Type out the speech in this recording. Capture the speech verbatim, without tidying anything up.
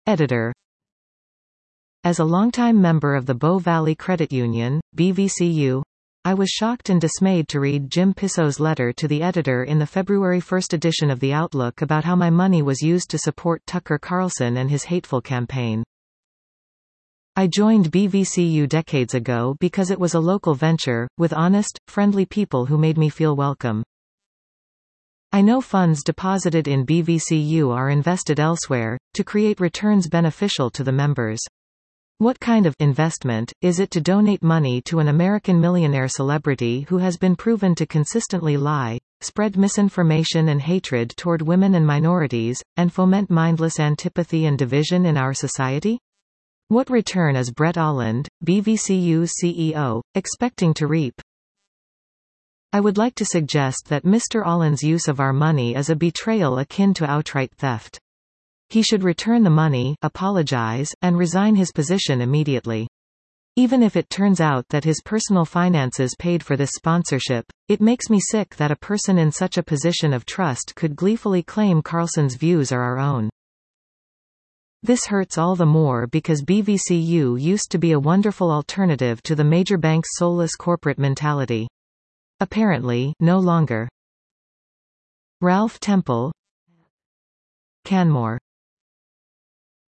Editor. As a longtime member of the Bow Valley Credit Union, B V C U, I was shocked and dismayed to read Jim Pisso's letter to the editor in the February first edition of The Outlook about how my money was used to support Tucker Carlson and his hateful campaign. I joined B V C U decades ago because it was a local venture, with honest, friendly people who made me feel welcome. I know funds deposited in B V C U are invested elsewhere, to create returns beneficial to the members. What kind of investment is it to donate money to an American millionaire celebrity who has been proven to consistently lie, spread misinformation and hatred toward women and minorities, and foment mindless antipathy and division in our society? What return is Brett Olland, B V C U's C E O, expecting to reap? I would like to suggest that Mister Olland's use of our money is a betrayal akin to outright theft. He should return the money, apologize, and resign his position immediately. Even if it turns out that his personal finances paid for this sponsorship, it makes me sick that a person in such a position of trust could gleefully claim Carlson's views are our own. This hurts all the more because B V C U used to be a wonderful alternative to the major bank's soulless corporate mentality. Apparently, no longer. Ralph Temple, Canmore.